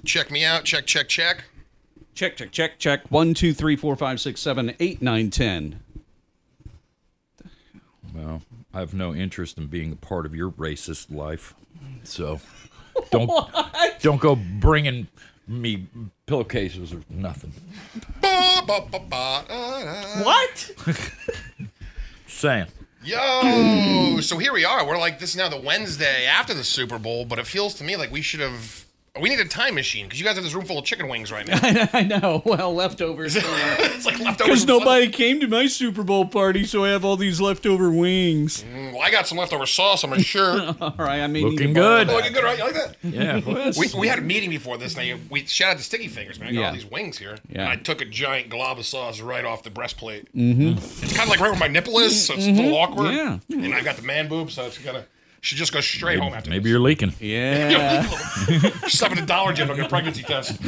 Check me out. Check. Check. 1, 2, 3, 4, 5, 6, 7, 8, 9, 10. Well, I have no interest in being a part of your racist life, so don't go bringing me pillowcases or nothing. What? Saying. Yo, so here we are. We're like, this is now the Wednesday after the Super Bowl, but it feels to me like we need a time machine because you guys have this room full of chicken wings right now. I know. Well, leftovers. It's like leftovers. Because nobody came to my Super Bowl party, so I have all these leftover wings. Well, I got some leftover sauce on my shirt. All right, I mean, Looking good. Looking good, right? You like that? Yeah. We had a meeting before this thing. We shout out to Sticky Fingers, man. I got all these wings here. Yeah. And I took a giant glob of sauce right off the breastplate. Mm-hmm. It's kind of like right where my nipple is, so it's a little awkward. Yeah. And I got the man boob, so it's should just go straight home after Maybe this. you're leaking. Yeah. Stop at the Dollar General, get a pregnancy test.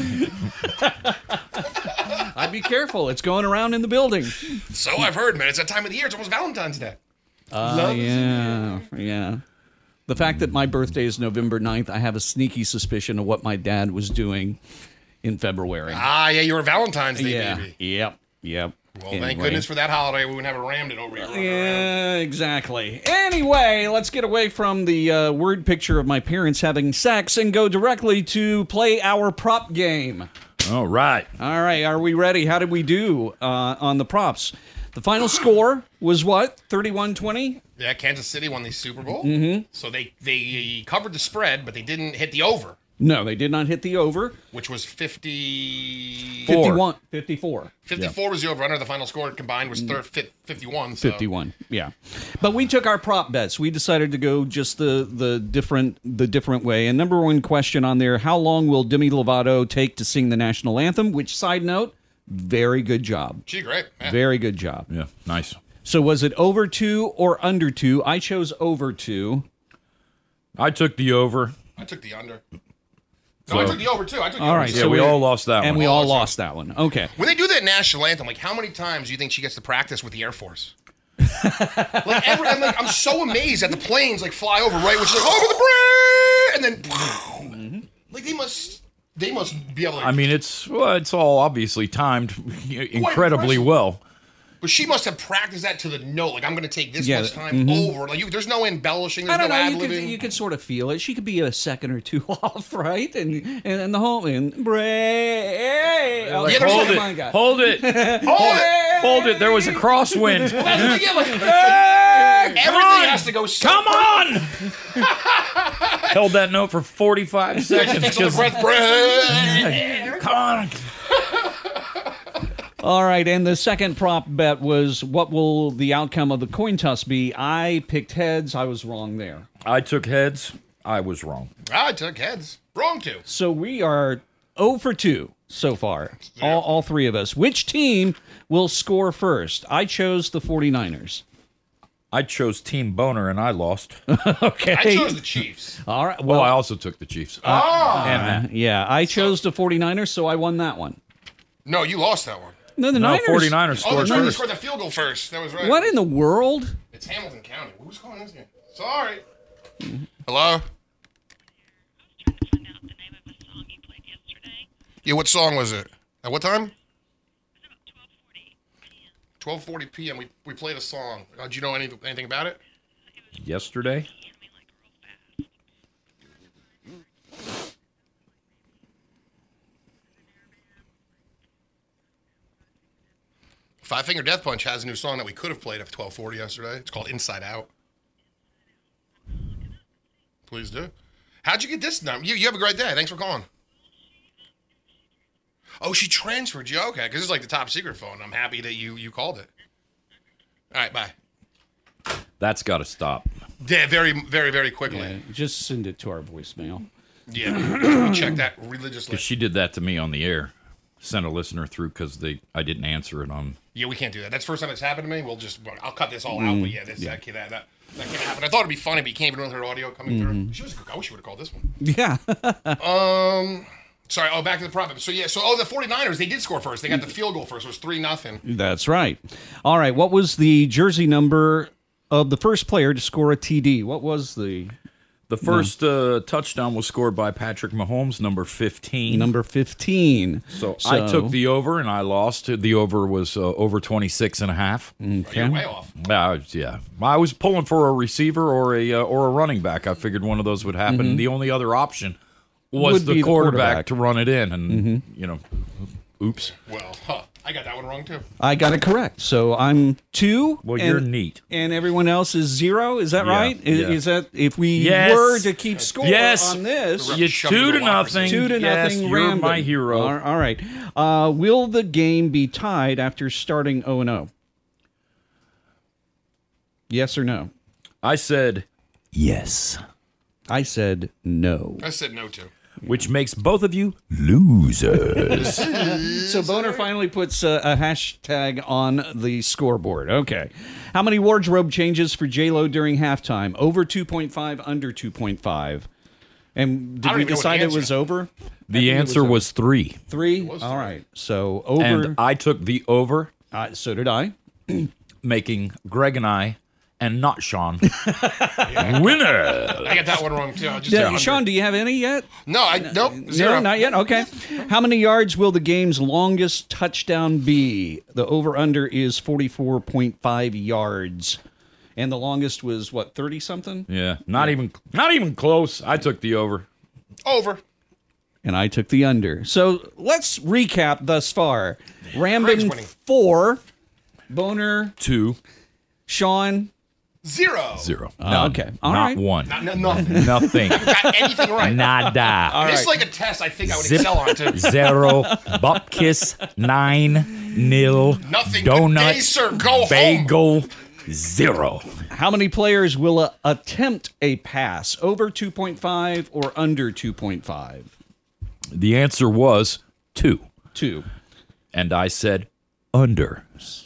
I'd be careful. It's going around in the building. So I've heard, man. It's that time of the year. It's almost Valentine's Day. Yeah. The fact that my birthday is November 9th, I have a sneaky suspicion of what my dad was doing in February. Yeah, you're a Valentine's Day baby. Yep. Well, thank goodness for that holiday. We wouldn't have it rammed it over here. Yeah, exactly. Anyway, let's get away from the word picture of my parents having sex and go directly to play our prop game. All right. All right, are we ready? How did we do on the props? The final score was what? 31-20? Yeah, Kansas City won the Super Bowl. Mm-hmm. So they covered the spread, but they didn't hit the over. No, they did not hit the over. Which was 54. 54. 54 was the over. Under the final score combined was 51. So. 51, yeah. But we took our prop bets. We decided to go just the different way. And number one question on there, how long will Demi Lovato take to sing the national anthem? Which, side note, very good job. She's great. Yeah. Very good job. Yeah, nice. So was it over 2 or under 2? I chose over 2. I took the over. I took the under. No, I took the over, too. I took the all over. right, Yeah, we all lost that one. And we all lost that one. Okay. When they do that national anthem, like, how many times do you think she gets to practice with the Air Force? I'm so amazed that the planes, like, fly over, right? Which is like, over the bridge! And then, like, they must be able to... I mean, it's all obviously timed incredibly well. But she must have practiced that to the note. Like, I'm going to take this much time Mm-hmm. over. Like, there's no embellishing. I There's don't no know. ad-libbing. You could sort of feel it. She could be a second or two off, right? And the whole and break. Hold it. Hold it. There was a crosswind. Everything has to go. Come on! Held that note for 45 seconds. Come on. All right, and the second prop bet was what will the outcome of the coin toss be? I picked heads. I was wrong there. I took heads. I was wrong. I took heads. Wrong too. So we are 0 for 2 so far, all three of us. Which team will score first? I chose the 49ers. I chose Team Boner, and I lost. Okay. I chose the Chiefs. All right. Well, I also took the Chiefs. Yeah, I chose the 49ers, so I won that one. No, you lost that one. No, the Niners. 49ers Oh, scored the Niners first. scored the field goal first. That was right. What in the world? It's Hamilton County. Who's calling this game? Sorry. Hello? Yeah, what song was it? At what time? 12:40 p.m. We played a song. Do you know anything about it? Yesterday? Five Finger Death Punch has a new song that we could have played at 12:40 yesterday. It's called Inside Out. Please do. How'd you get this number? You have a great day. Thanks for calling. Oh, she transferred you. Okay, because it's like the top secret phone. I'm happy that you called it. All right, bye. That's got to stop. Yeah, very, very, very quickly. Yeah, just send it to our voicemail. Yeah, we check that religiously. Because she did that to me on the air. Sent a listener through because I didn't answer it on. Yeah, we can't do that. That's the first time it's happened to me. I'll cut this all out. But yeah, that can't happen. I thought it'd be funny, but you can't even with her audio coming through. She was. I wish you would have called this one. Yeah. Sorry. Oh, back to the problem. So yeah. So the 49ers, they did score first. They got the field goal first. It was 3-0. That's right. All right. What was the jersey number of the first player to score a TD? What was the The first touchdown was scored by Patrick Mahomes, number 15. Number 15. So I took the over, and I lost. The over was over 26.5. You're way off. Yeah, I was pulling for a receiver or a running back. I figured one of those would happen. The only other option was Would be the the quarterback to run it in, and oops. Well, I got that one wrong too. I got it correct. So I'm 2. Well, and, you're neat. And everyone else is 0. Is that Yeah, right? yeah. Is that if we Yes. were to keep score Yes. on this? The You Shoving 2 to democracy. nothing. 2 to Yes, nothing. you're random. my hero. All right. Will the game be tied after starting 0-0? Yes or no? I said yes, I said no. I said no to. which makes both of you losers. So Boner finally puts a hashtag on the scoreboard. Okay. How many wardrobe changes for J-Lo during halftime? Over 2.5, under 2.5. And did don't we even know what decide the it was over? The answer was 3, 3? All right. So over. and I took the over, So did I. making Greg and I, and not Sean, winner. I got that one wrong too. I just Yeah, said Sean, under. do you have any yet? No, nope. Zero. No, not yet. Okay. How many yards will the game's longest touchdown be? The over-under is 44.5 yards. And the longest was, what, 30-something? Yeah, not even close. I took the over. Over. And I took the under. So let's recap thus far. Craig's Rambin winning. 4, Boner, 2, Sean. 0. 0. Okay. All not right. 1. Nothing. Nothing. Got anything right. Nada. It's like a test I think I would Zip. excel on too. 0. Bupkis. 9. Nil. Nothing. Good Donut. day, sir. Go home. Bagel. 0. How many players will attempt a pass? Over 2.5 or under 2.5? The answer was 2. 2. And I said under.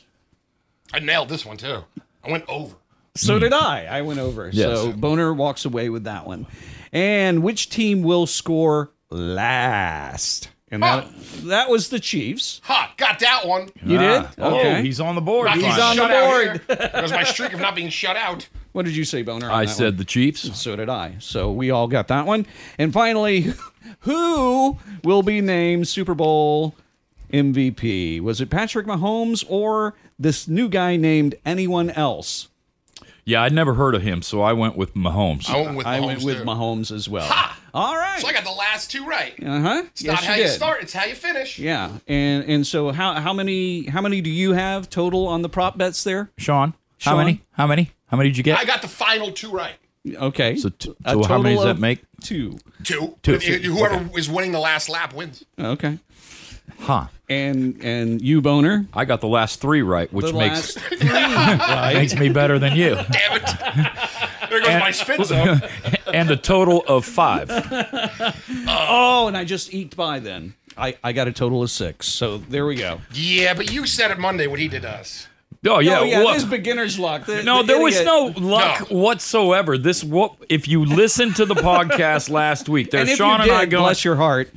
I nailed this one too. I went over. So did I. I went over. Yes. So Boner walks away with that one. And which team will score last? And that was the Chiefs. Ha! Got that one. You did? Oh, Okay. he's on the board. Not being He's on the shut out board. here. That was my streak of not being shut out. What did you say, Boner? on I that said one? the Chiefs. So did I. So we all got that one. And finally, who will be named Super Bowl MVP? Was it Patrick Mahomes or this new guy named anyone else? Yeah, I'd never heard of him, so I went with Mahomes. I went with I Mahomes, went with too. Mahomes as well. Ha! All right. So I got the last two right. Uh-huh. It's not how you start, it's how you finish. Yeah. And so how many do you have total on the prop bets there? Sean, how Sean? many? How many did you get? I got the final two right. Okay. So A how many total does that of make? 2. Two. Two. But whoever is winning the last lap wins. Okay. Huh. And you, Boner? I got the last 3 right, which The makes last 3 right. makes me better than you. Damn it. There goes my spin zone. And a total of 5. Oh, and I just eked by then. I got a total of 6. So there we go. Yeah, but you said it Monday what he did to us. Oh yeah, Oh, yeah, what- this beginner's luck. no, there was no luck No. whatsoever. If you listened to the podcast last week, And there's if Sean you and I did, going, bless your heart.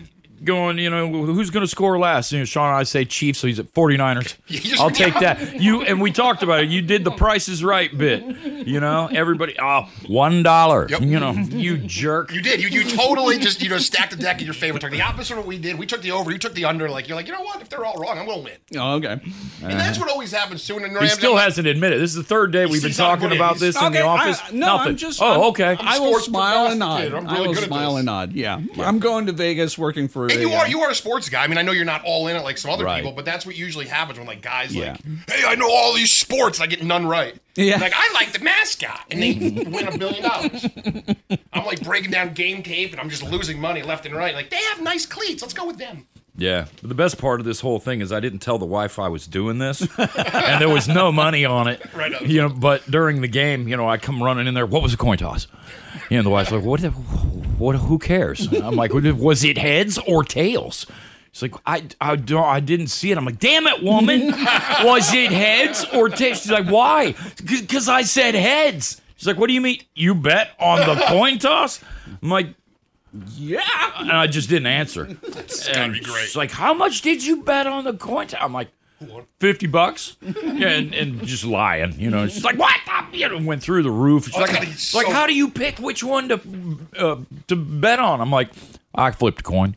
who's going to score last? Sean and I say Chiefs, so he's at 49ers. just- I'll take that. And we talked about it. You did the Price is Right bit. Everybody, $1. Yep. You jerk. You did. You totally just stacked the deck in your favor. Took the opposite of what we did. We took the over. You took the under. You're like, you know what? If they're all wrong, I'm gonna win. Oh, okay. And that's what always happens too. And He still hasn't admitted. This is the third day we've been He's not talking good. about this in the Okay, office. I'm Nothing. Okay. I will Sports smile and nod. prognosticator. I'm I really will good at smile this. and nod. Yeah. I'm going to Vegas working for. And you are a sports guy. I mean, I know you're not all in it like some other Right. people, but that's what usually happens when guys Yeah. hey, I know all these sports. I get none right. Yeah. I like the mascot, and they win $1 billion. I'm breaking down game tape, and I'm just losing money left and right. They have nice cleats. Let's go with them. Yeah. But the best part of this whole thing is I didn't tell the wife I was doing this, and there was no money on it. Right on. But during the game, I come running in there. What was the coin toss? The wife's like, "What? Who cares?" I'm like, "Was it heads or tails?" She's like, I didn't see it. I'm like, damn it, woman. Was it heads or tails? She's like, why? Because I said heads. She's like, what do you mean? You bet on the coin toss? I'm like, yeah. And I just didn't answer. It's gotta be great. She's like, how much did you bet on the coin toss? I'm like, $50. Yeah, and just lying. She's like, what? went through the roof. She's Oh, like, God, he's so- how do you pick which one to bet on? I'm like, I flipped a coin.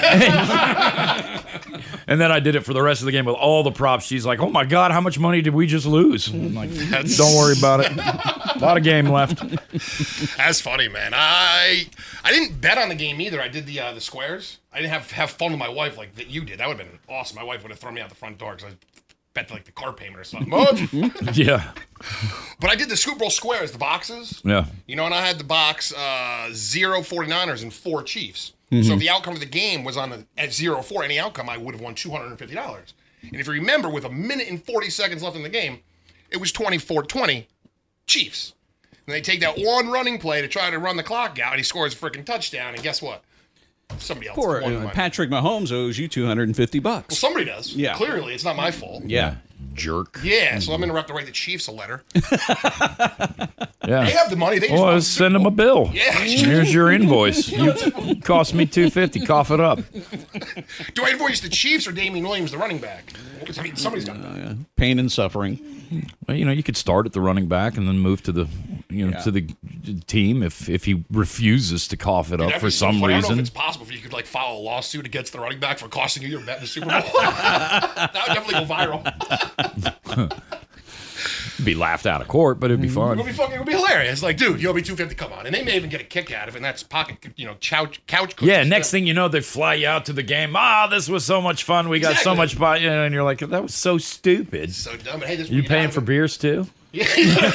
And then I did it for the rest of the game with all the props. She's like, oh my God, how much money did we just lose? I'm like, don't worry about it. A lot of game left. That's funny, man. I didn't bet on the game either. I did the squares. I didn't have fun with my wife like that you did. That would have been awesome. My wife would have thrown me out the front door because I bet like the car payment or something. Yeah. But I did the Super Bowl squares, the boxes. Yeah. You know, and I had the box 0 49ers and 4 Chiefs. So if the outcome of the game was at 0-4, any outcome, I would have won $250. And if you remember, with a minute and 40 seconds left in the game, it was 24-20 Chiefs. And they take that one running play to try to run the clock out, and he scores a freaking touchdown. And guess what? Somebody else Poor won the money. Patrick Mahomes owes you $250. Well, somebody does. Yeah. Clearly, it's not my fault. Yeah. Jerk. Yeah, so I'm going to have to write the Chiefs a letter. Yeah. They have the money. They just Well, want let's send them a bill. Yeah. Here's your invoice. You cost me $250. Cough it up. Do I invoice the Chiefs or Damian Williams, the running back? Because, I mean, somebody's got that. Pain and suffering. Well, you could start at the running back and then move to the, to the team if he refuses to cough it up That'd for be so some funny. I don't know reason. if it's possible if you could like file a lawsuit against the running back for costing you your bet in the Super Bowl. That would definitely go viral. Be laughed out of court, but it'd be fun. It would be hilarious. Like, dude, you owe me $250. Come on, and they may even get a kick out of it. And that's pocket, couch cookies. Yeah, next thing you know, they fly you out to the game. This was so much fun. We got so Exactly. much, and you're like, that was so stupid. So dumb. But hey, this You paying for beers too? Yeah.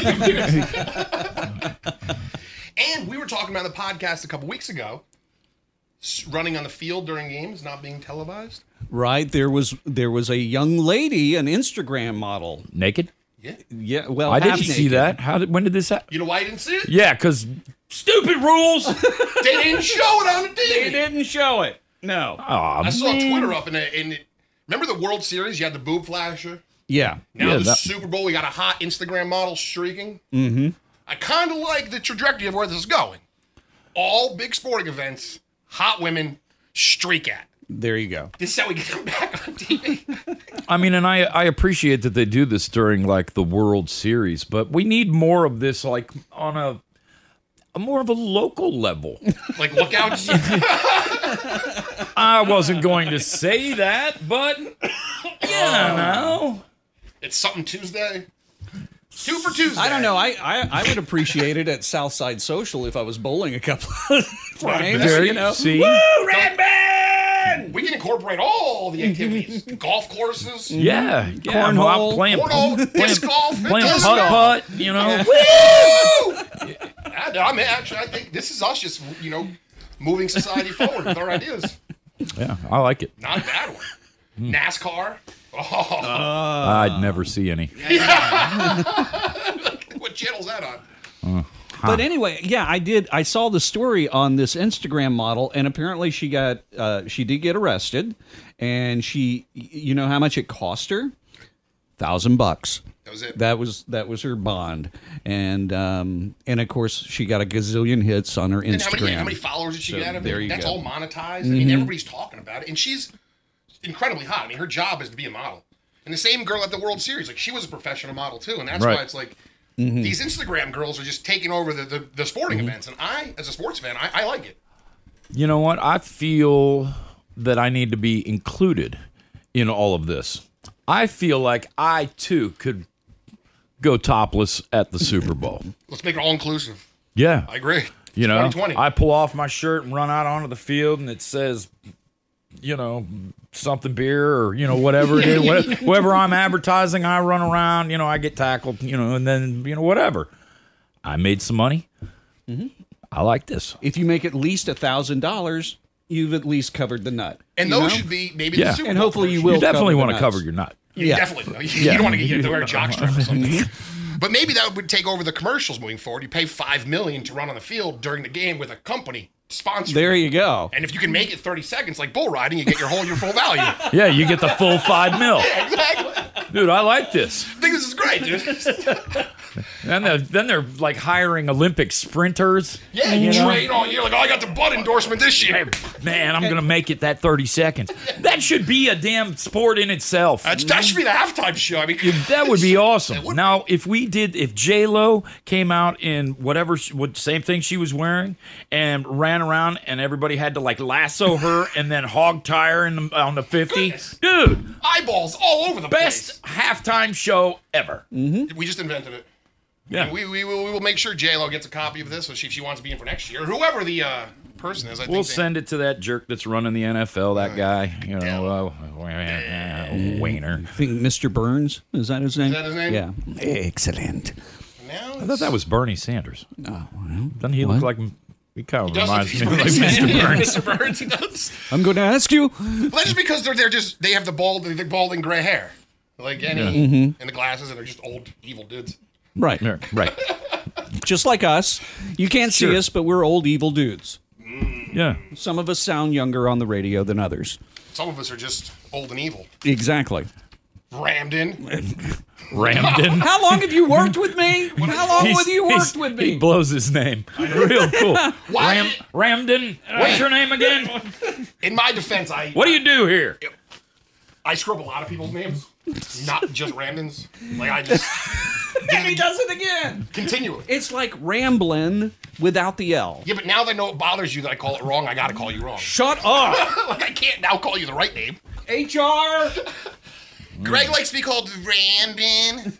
And we were talking about the podcast a couple weeks ago. Running on the field during games not being televised. Right. There was a young lady, an Instagram model. Naked? Yeah. Yeah. Well, I didn't half see naked. that. When did this happen? You know why you didn't see it? Yeah, because stupid rules. They didn't show it on the TV. They didn't show it. No. Aw, I saw man. Twitter up in remember the World Series? You had the boob flasher. Yeah. Now Yeah, the that- Super Bowl, we got a hot Instagram model streaking. Mm-hmm. I kind of like the trajectory of where this is going. All big sporting events, hot women streak at. There you go. This is how we get them back on TV. I mean, and I appreciate that they do this during like the World Series, but we need more of this, like on a more of a local level. Like lookouts. I wasn't going to say that, but It's something Tuesday. 2 for Tuesday. I don't know. I would appreciate it at Southside Social if I was bowling a couple of frames. There, see, We can incorporate all the activities. The golf courses. yeah, Cornhole. I'm playing Cornhole, disc golf, playing disc putt golf. putt, you know. I think this is us just, moving society forward with our ideas. Yeah, I like it. Not a bad one. NASCAR. Oh, I'd never see any. what channel's that on? But anyway, yeah, I saw the story on this Instagram model, and apparently she did get arrested, and you know how much it cost her? $1,000. That was it. That was her bond, and of course she got a gazillion hits on her And Instagram. how many followers did she get? I there mean, you that's go. all monetized. I mean, everybody's talking about it, and she's incredibly hot. I mean, her job is to be a model. And the same girl at the World Series, like she was a professional model too, and that's Right. why it's like these Instagram girls are just taking over the sporting events. And I, as a sports fan, I like it. You know what? I feel that I need to be included in all of this. I feel like I too could go topless at the Super Bowl. Let's make it all inclusive. Yeah. I agree. You know, 2020. I pull off my shirt and run out onto the field, and it says, something beer or whatever it is, whatever I'm advertising. I run around, I get tackled, and then whatever. I made some money. I like this. If you make at least $1,000, you've at least covered the nut. And you those know? should be maybe Yeah. the Super And Bowl hopefully you commercial. will. You definitely cover the want to nuts. cover your nut. You Yeah. definitely. You don't want to get to wear a jockstrap or something. But maybe that would take over the commercials moving forward. You pay $5 million to run on the field during the game with a company sponsor. There you go. And if you can make it 30 seconds like bull riding, you get your full value. Yeah, you get the full $5 million. Exactly. Dude, I like this. I think this is great, dude. Then they're like hiring Olympic sprinters. Yeah, you train all year. Like, oh, I got the Bud endorsement this year. Man, I'm gonna make it that 30 seconds. That should be a damn sport in itself. That should be the halftime show. I mean, That would be awesome. Now, if J-Lo came out in whatever, same thing she was wearing, and ran around, and everybody had to like lasso her and then hog tie her on the 50, Goodness. dude, eyeballs all over the best halftime show ever. place. We just invented it. Yeah. And we will make sure J-Lo gets a copy of this so if she wants to be in for next year. Or whoever the person is. We'll send it to that jerk that's running the NFL, that guy, Wayner. I think Mr. Burns, is that his name? Is that his name? Yeah. Excellent. Now I thought that was Bernie Sanders. Oh, well, Doesn't he look like... He kind of reminds me of like Mr. Mr. Burns. Mr. Burns, he does. I'm going to ask you. Well, that's just because they have the balding gray hair. Like any, and the glasses, and they're just old, evil dudes. Right. Yeah, right. Just like us. You can't see Sure. us, but we're old, evil dudes. Yeah. Some of us sound younger on the radio than others. Some of us are just old and evil. Exactly. Rammed in. Ramden. How long have you worked with me? How long have you worked with He me? blows his name. Real cool. Why? Ramden. What's your name again? In my defense, What do you do here? I screw up a lot of people's names, not just Ramdens. Like I just And he does it again. continually. It's like ramblin' without the L. Yeah, but now that I know it bothers you that I call it wrong, I gotta call you wrong. Shut up. Like I can't now call you the right name. HR. Greg likes to be called Ramden.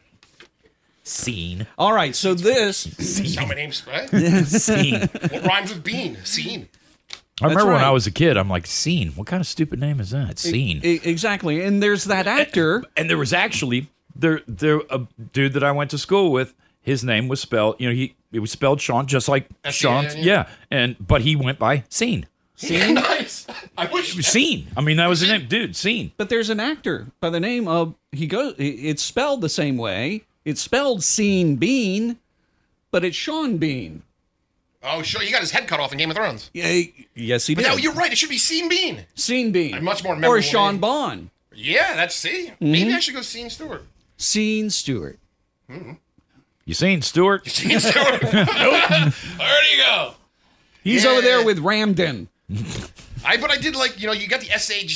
Scene. All right, so this. That's how my name's right? Scene. What rhymes with bean? Scene. I remember when right. I was a kid, I'm like, Scene. What kind of stupid name is that? Scene. Exactly. And there's that actor. And there was actually there a dude that I went to school with. His name was spelled, it was spelled Sean, just like S-E-N, Sean. yeah. Yeah, but he went by Scene. Scene. Nice. I wish. Scene. I mean, that was the name, dude. Scene. But there's an actor by the name of it's spelled the same way. It's spelled Sean Bean, but it's Sean Bean. Oh, sure. You got his head cut off in Game of Thrones. Yeah, yes, he But did. no, you're right. It should be Scene Bean. Sean Bean. A much more memorable or Sean name. Bond. Yeah, that's see. Maybe I should go Scene Stewart. Sean Stewart. You seen Stewart? Scene Stewart. Nope. Where do you go? He's Yeah. over there with Ramden. But I did like, you got the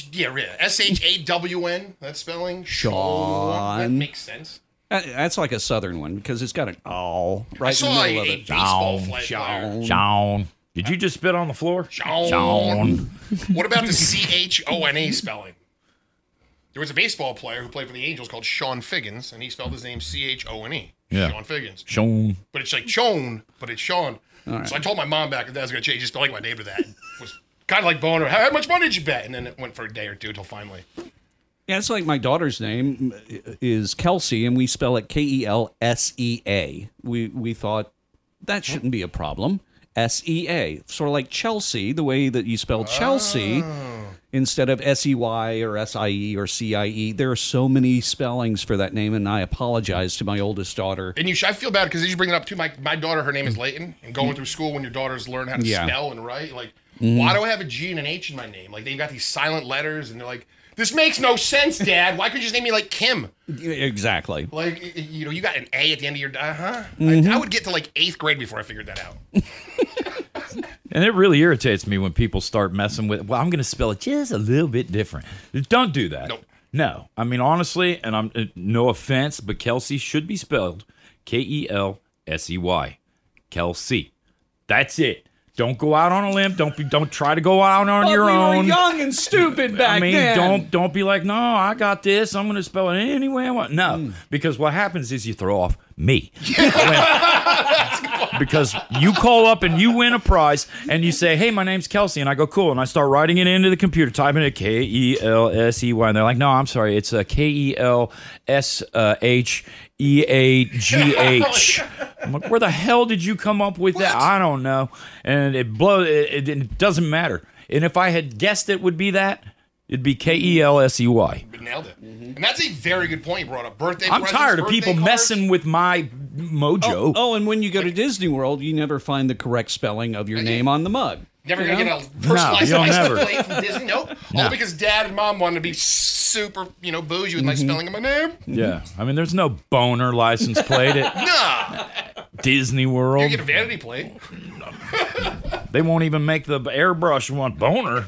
S-H-A-W-N, that spelling. Sean. That makes sense. That's like a southern one because it's got an oh right I in saw the a middle of it. baseball player. Sean. Did you just spit on the floor? Sean. What about the C-H-O-N-A spelling? There was a baseball player who played for the Angels called Sean Figgins, and he spelled his name C-H-O-N-E. Yeah. Sean Figgins. Sean. But it's like Chone, but it's Sean. So I told my mom back that I was going to change spelling my name to that. It was kind of like boner. How much money did you bet? And then it went for a day or two until finally. Yeah, it's like my daughter's name is Kelsey, and we spell it K-E-L-S-E-A. We thought that shouldn't be a problem. S-E-A, sort of like Chelsea, the way that you spell Chelsea instead of S-E-Y or S-I-E or C-I-E. There are so many spellings for that name, and I apologize to my oldest daughter. And I feel bad because as you bring it up too, my daughter, her name is Layton, and going through school when your daughters learn how to Yeah. spell and write, like, why do I have a G and an H in my name? Like, they've got these silent letters, and they're like, this makes no sense, Dad. Why could you just name me like Kim? Exactly. Like, you got an A at the end of your, I would get to like 8th grade before I figured that out. And it really irritates me when people start messing with, well, I'm going to spell it just a little bit different. Don't do that. Nope. No. I mean, honestly, and I'm no offense, but Kelsey should be spelled K-E-L-S-E-Y. Kelsey. That's it. Don't go out on a limb. Don't try to go out on your we own. were young and stupid back I mean, then. don't be like, no, I got this. I'm going to spell it any way I want. No, because what happens is you throw off me. Because you call up and you win a prize and you say, hey, my name's Kelsey. And I go, cool. And I start writing it into the computer, typing it K-E-L-S-E-Y. And they're like, no, I'm sorry. It's K-E-L-S-H-E-A-G-H. I'm like, where the hell did you come up with that? I don't know. And it doesn't matter. And if I had guessed it would be that, it'd be K-E-L-S-E-Y. But nailed it. And that's a very good point you brought up. Birthday I'm presents, tired of birthday people cards. messing with my mojo. Oh, and when you go to Disney World, you never find the correct spelling of your name on the mug. Never You gonna know? get a personalized you'll license never. plate from Disney. Nope. All because Dad and Mom wanted to be super, bougie with my spelling of my name. Yeah. I mean, there's no boner license plate at Nah. Disney You World. get a vanity plate. They won't even make the airbrush one boner.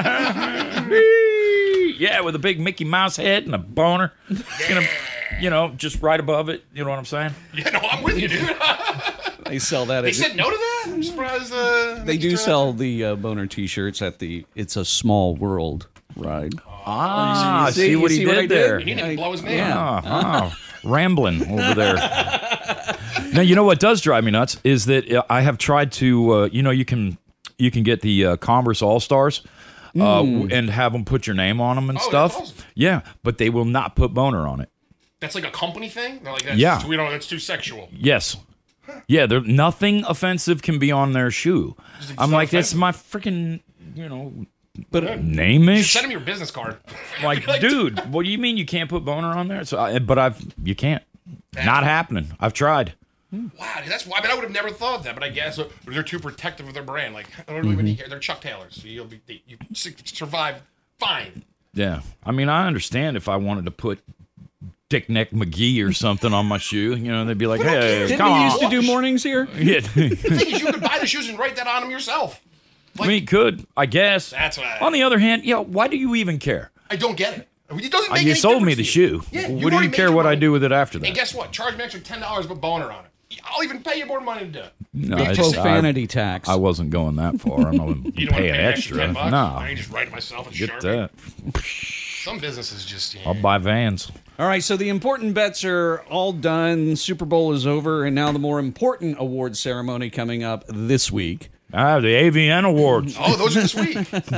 Yeah, with a big Mickey Mouse head and a boner. It's gonna, just right above it. You know what I'm saying? Yeah, no, I'm with you, dude. They sell that. They At, said no to that? I'm surprised. they do sell the boner T-shirts at the It's a Small World ride. Ah, You see what he what I did there. You need to blow his name. Yeah. Rambling over there. Now, you know what does drive me nuts is that I have tried to, you can get the Converse All Stars and have them put your name on them and Oh, stuff. that's awesome. Yeah, but they will not put boner on it. That's like a company thing? They're like, that's, Yeah. that's too sexual. Yes. Yeah, nothing offensive can be on their shoe. I'm not like, that's offensive. my freaking, But name-ish. Send him your business card. Like, dude, what do you mean you can't put boner on there? So, you can't. Not happening. I've tried. Wow, dude, that's why. I mean, I would have never thought that, but I guess they're too protective of their brand. Like, I don't really care. They're Chuck Taylors, so you survive fine. Yeah. I mean, I understand if I wanted to put Dick Neck McGee or something on my shoe. They'd be like, hey, didn't come we on. used to do mornings here? Yeah. The thing is, you could buy the shoes and write that on them yourself. I mean, you could, I guess. That's what On the other hand, why do you even care? I don't get it. It doesn't make You any sold me difference the to you. shoe. Yeah, What you've do already you made care your what I money. do with it after that? And guess what? Charge me extra $10 with boner on it. I'll even pay you more money to do it. No, You it's- just- Profanity tax. I wasn't going that far. I'm not You don't want paying to pay extra. $10? I No. can just write it myself and Get Sharpie. that. Some businesses just. I'll buy Vans. All right, so the important bets are all done. Super Bowl is over, and now the more important award ceremony coming up this week. The AVN Awards. Oh, those are this week.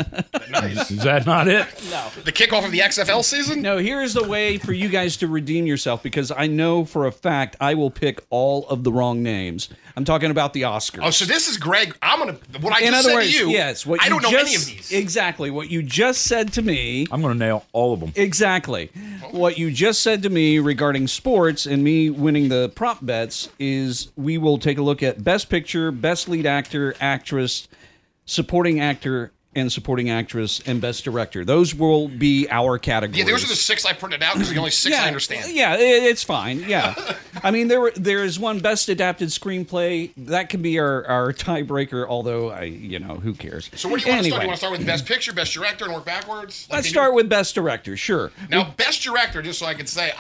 Nice. Is that not it? The kickoff of the XFL season? No, here's the way for you guys to redeem yourself, because I know for a fact I will pick all of the wrong names. I'm talking about the Oscars. Oh, so this is Greg. What I In just other said words, to you. yes, what I you don't know just, any of these. Exactly. What you just said to me. I'm going to nail all of them. Exactly. What you just said to me regarding sports and me winning the prop bets is we will take a look at Best Picture, Best Lead Actor, Actress, Supporting Actor, and Supporting Actress, and Best Director. Those will be our categories. Yeah, those are the 6 I printed out because the only 6 I understand. Yeah, it's fine. Yeah. I mean, there is one Best Adapted Screenplay. That can be our tiebreaker, although, who cares? So where do you want to start? Anyway, You want to start with Best Picture, Best Director, and work backwards? let's start with Best Director, sure. Now, Best Director, just so I can say,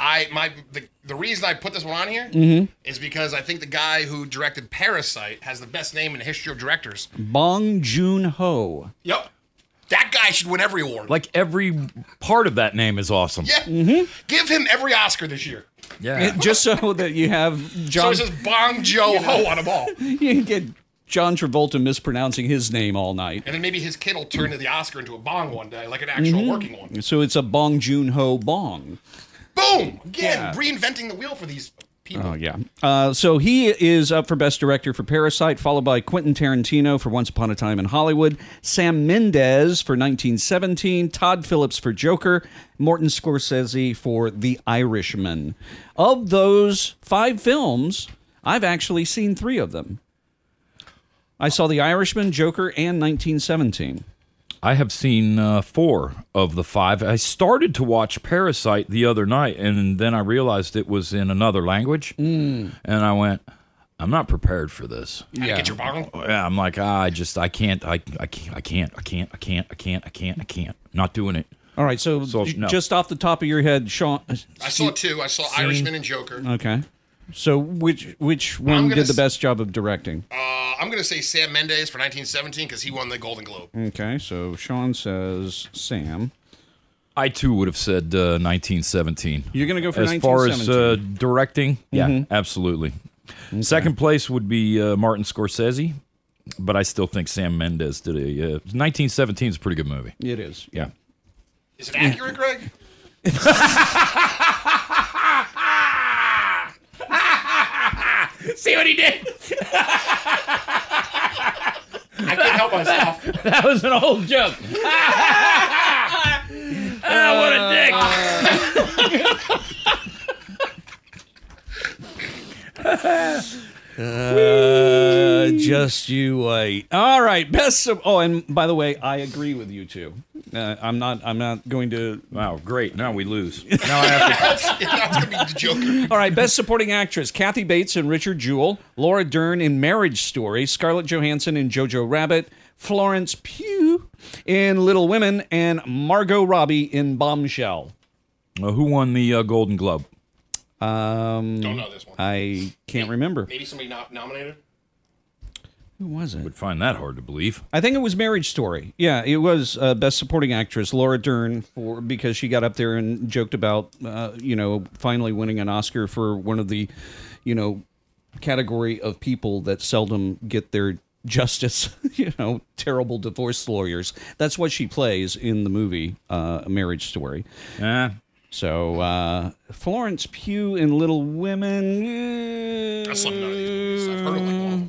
the reason I put this one on here is because I think the guy who directed Parasite has the best name in the history of directors. Bong Joon-ho. Yep. That guy should win every award. Like every part of that name is awesome. Yeah. Give him every Oscar this year. Yeah. Just so that you have So John, it says Bong Joon-ho on them all. you can get John Travolta mispronouncing his name all night. And then maybe his kid will turn the Oscar into a bong one day, like an actual working one. So it's a Bong Joon-ho bong. Boom! Again, Yeah. reinventing the wheel for these people. Oh, yeah. So he is up for Best Director for Parasite, followed by Quentin Tarantino for Once Upon a Time in Hollywood, Sam Mendes for 1917, Todd Phillips for Joker, Martin Scorsese for The Irishman. Of those 5 films, I've actually seen 3 of them. I saw The Irishman, Joker, and 1917. I have seen 4 of the 5. I started to watch Parasite the other night, and then I realized it was in another language. And I went, I'm not prepared for this. How to get your bong? Yeah, I'm like, I can't. Not doing it. All right, so no. just off the top of your head, Sean. I saw 2. I saw Irishman and Joker. Okay. So which one gonna did the best job of directing? I'm going to say Sam Mendes for 1917 because he won the Golden Globe. Okay, so Sean says Sam. I too would have said 1917. You're going to go for As far as 1917. directing, yeah, absolutely. Second place would be Martin Scorsese, but I still think Sam Mendes did a 1917 is a pretty good movie. It is. Yeah. Is it accurate, Greg? See what he did? I couldn't help myself. That was an old joke. What a dick. Just you wait. All right, best. Oh, and by the way, I agree with you too. I'm not going to. Wow, great. Now we lose. Now I have to. That's gonna be the Joker. All right, best supporting actress: Kathy Bates in Richard Jewell, Laura Dern in Marriage Story, Scarlett Johansson in Jojo Rabbit, Florence Pugh in Little Women, and Margot Robbie in Bombshell. Who won the Golden Globe? Don't know this one. I can't remember. Maybe somebody nominated. Who was it? Would find that hard to believe. I think it was Marriage Story. Yeah, it was Best Supporting Actress, Laura Dern, because she got up there and joked about, finally winning an Oscar for one of the, category of people that seldom get their justice, terrible divorce lawyers. That's what she plays in the movie Marriage Story. So, Florence Pugh in Little Women. That's some none of these movies. I've heard of like one of them.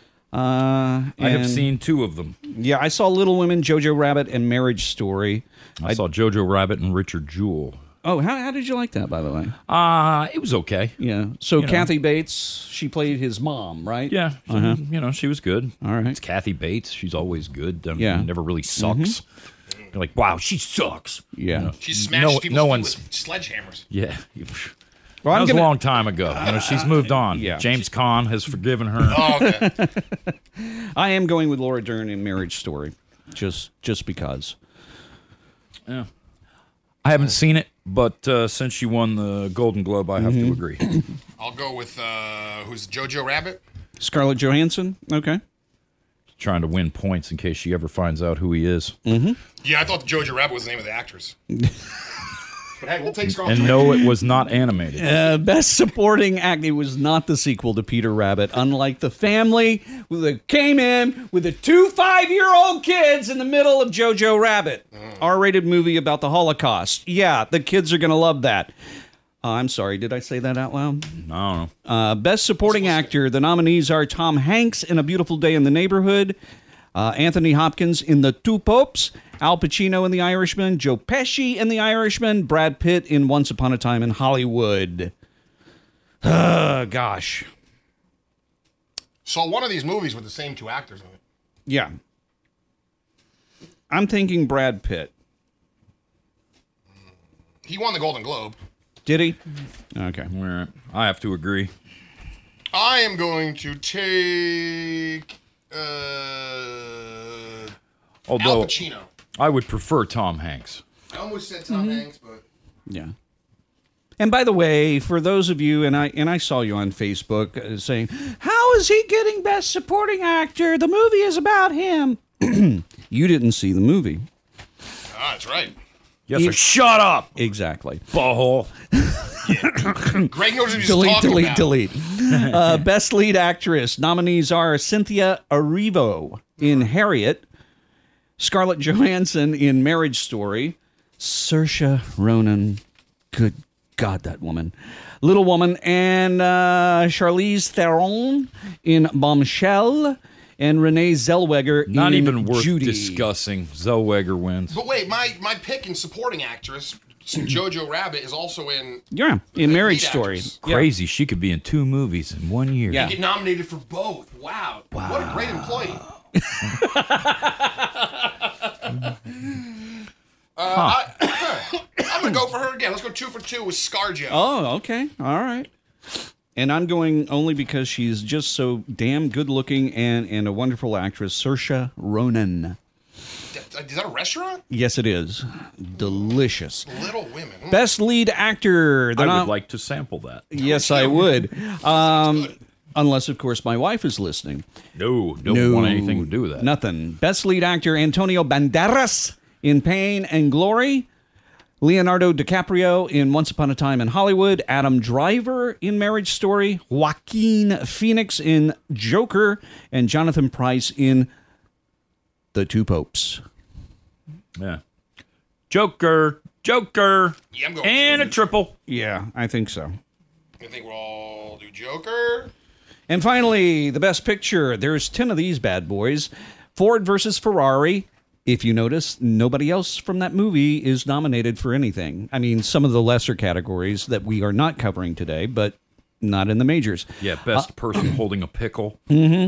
I have seen two of them. Yeah, I saw Little Women, Jojo Rabbit, and Marriage Story. I saw Jojo Rabbit and Richard Jewell. Oh, how did you like that, by the way? It was okay. Yeah. So Kathy Bates, she played his mom, right? Yeah. She was good. All right. It's Kathy Bates. She's always good. Yeah. Never really sucks. You're like, wow, she sucks. Yeah. She smashed people's feet with sledgehammers. Yeah. Well, that was a long time ago. She's moved on. Yeah. James Caan has forgiven her. Oh, okay. I am going with Laura Dern in Marriage Story, just because. Yeah. I haven't seen it, but since she won the Golden Globe, I have to agree. I'll go with who's Jojo Rabbit? Scarlett Johansson. Okay. Trying to win points in case she ever finds out who he is. Yeah, I thought Jojo Rabbit was the name of the actress. But hey, we'll take Scarlett. And no, it was not animated. Best Supporting Act. It was not the sequel to Peter Rabbit. Unlike The Family, that came in with the 2 5-year-old kids in the middle of Jojo Rabbit. R-rated movie about the Holocaust. Yeah, the kids are going to love that. I'm sorry, did I say that out loud? I don't know. Best Supporting Actor. The nominees are Tom Hanks in A Beautiful Day in the Neighborhood, Anthony Hopkins in The Two Popes, Al Pacino in The Irishman, Joe Pesci in The Irishman, Brad Pitt in Once Upon a Time in Hollywood. Gosh. Saw one of these movies with the same two actors in it. Yeah. I'm thinking Brad Pitt. He won the Golden Globe. Did he? Okay. All right. I have to agree. I am going to take Although Al Pacino. I would prefer Tom Hanks. I almost said Tom Hanks, but Yeah. And by the way, for those of you, and I saw you on Facebook saying, how is he getting Best Supporting Actor? The movie is about him. You didn't see the movie. that's right. Yes, sir. Shut up, Exactly. butthole. Greg knows what he's talking about. Delete. Best Lead Actress. Nominees are Cynthia Erivo in Harriet, Scarlett Johansson in Marriage Story, Saoirse Ronan, good God, that woman, Little Woman, and Charlize Theron in Bombshell, and Renee Zellweger Not in even worth Judy. discussing. Zellweger wins. But wait, my pick in supporting actress, Jojo Rabbit, is also in. Yeah, in Marriage lead Story. actress. Yeah. Crazy. She could be in 2 movies in 1 year. Yeah. Get nominated for both. Wow. What a great employee. I'm going to go for her again. Let's go 2 for 2 with ScarJo. Oh, okay. All right. And I'm going only because she's just so damn good looking and a wonderful actress, Saoirse Ronan. Is that a restaurant? Yes, it is. Delicious. Little Women. Best lead actor. I would like to sample that. Yes, I would. Unless, of course, my wife is listening. No, don't want anything to do with that. Nothing. Best lead actor, Antonio Banderas in Pain and Glory. Leonardo DiCaprio in Once Upon a Time in Hollywood. Adam Driver in Marriage Story. Joaquin Phoenix in Joker. And Jonathan Pryce in The Two Popes. Yeah. Joker. Yeah, I'm going And a Joker. triple. Yeah, I think so. I think we'll all do Joker. And finally, the best picture. There's 10 of these bad boys. Ford versus Ferrari. If you notice, nobody else from that movie is nominated for anything. I mean, some of the lesser categories that we are not covering today, but not in the majors. Yeah, best person holding a pickle. Yeah.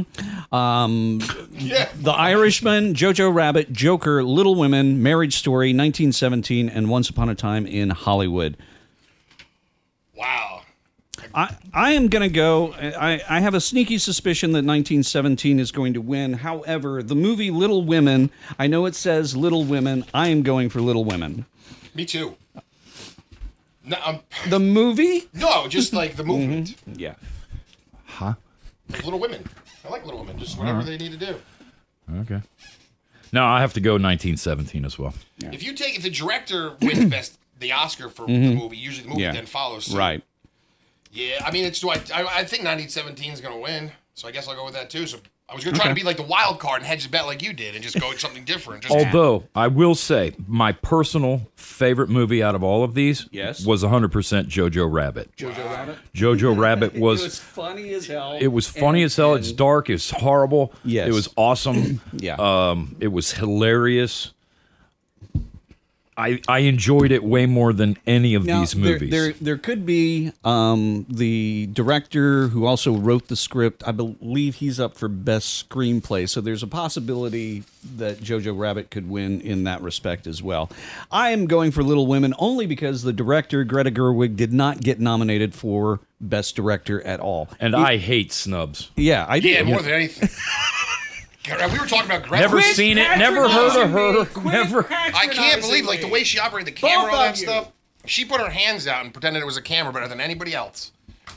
The Irishman, Jojo Rabbit, Joker, Little Women, Marriage Story, 1917, and Once Upon a Time in Hollywood. Wow. I am going to go. I have a sneaky suspicion that 1917 is going to win. However, the movie Little Women, I know it says Little Women. I am going for Little Women. Me too. No, The movie? no, just like the movement. Yeah. Like Little Women. I like Little Women. Just whatever they need to do. Okay. No, I have to go 1917 as well. If the director wins the Oscar for the movie, usually the movie Yeah. then follows suit. Right. Yeah, I mean, I think 1917 is going to win, so I guess I'll go with that too. So I was going to try to be like the wild card and hedge the bet like you did and just go with something different. Just Although, I will say, my personal favorite movie out of all of these Yes. was 100% Jojo Rabbit. Jojo Rabbit? Jojo Rabbit It was was... funny as hell. It was funny as hell. It's dark. It's horrible. Yes. It was awesome. Yeah. It was hilarious. I enjoyed it way more than any of Now, these movies. There could be the director who also wrote the script. I believe he's up for best screenplay, so there's a possibility that Jojo Rabbit could win in that respect as well. I am going for Little Women only because the director Greta Gerwig did not get nominated for best director at all. And I hate snubs. Yeah, I did. yeah, more than anything. God, we were talking about Greta. Never seen it. Never heard of her. Never. I can't believe like the way she operated the camera, all that stuff. She put her hands out and pretended it was a camera better than anybody else.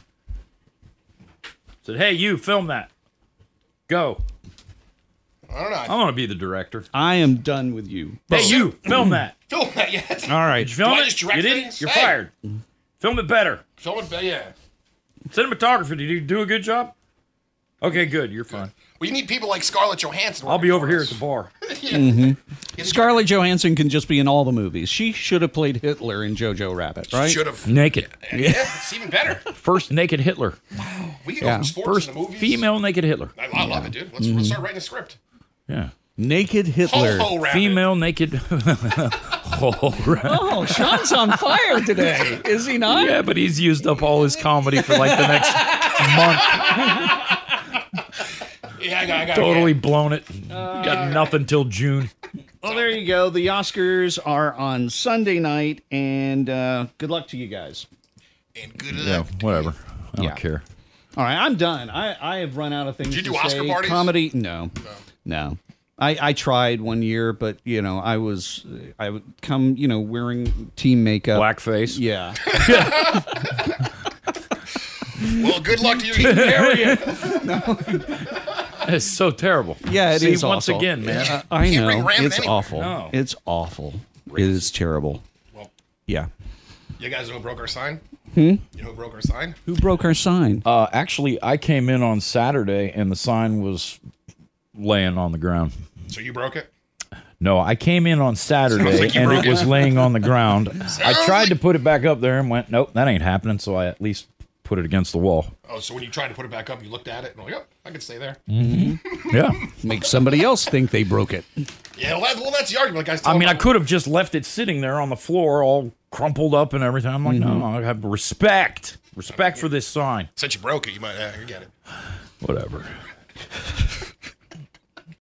Said, hey, you, film that. Go. I don't know. I want to be the director. I am done with you. Hey, you, film that. Film that yet? All right. Did you film Do I it? just direct You did? things? You're Hey. fired. Film it better. Film it, yeah. Cinematographer, did you do a good job? Okay, good. You're fine. Well, you need people like Scarlett Johansson. I'll be over working here for at the bar. us. Yeah. Scarlett Johansson can just be in all the movies. She should have played Hitler in Jojo Rabbit, right? Should have. Naked. Yeah, it's even better. First naked Hitler. We can go Yeah. from sports First in the movies. female naked Hitler. I love it, dude. Let's start writing a script. Yeah. Naked Hitler. Ho, ho, rabbit. Female naked. Oh, right. Oh, Sean's on fire today, is he not? Yeah, but he's used up all his comedy for like the next month. Yeah, I got Totally blown it. Got nothing till June. Well, there you go. The Oscars are on Sunday night, and good luck to you guys. And good Yeah, luck. whatever. I Yeah. don't care. All right, I'm done. I have run out of things Did you to do Oscar say. parties? Comedy? No. I tried one year, but I would come wearing team makeup. Blackface. Yeah. Well, good luck to you. It's so terrible. Yeah, it See, is once awful. again, man. I Can't bring know. ramen It's anywhere. awful. No. It's awful. It is terrible. Well, Yeah. you guys know who broke our sign? You know who broke our sign? Who broke our sign? Actually, I came in on Saturday and the sign was laying on the ground. So you broke it? No, I came in on Saturday like you and broke it was it. laying on the ground. I Sounds tried like- to put it back up there and went, nope, that ain't happening. So I at least put it against the wall. Oh, so when you tried to put it back up, you looked at it and like, oh, I can stay there. Yeah. Make somebody else think they broke it. Yeah, well, that's the argument. Like I mean, I could have just left it sitting there on the floor all crumpled up and everything. I'm like, no, I have respect. Respect for this sign. Since you broke it, you might you get it. Whatever.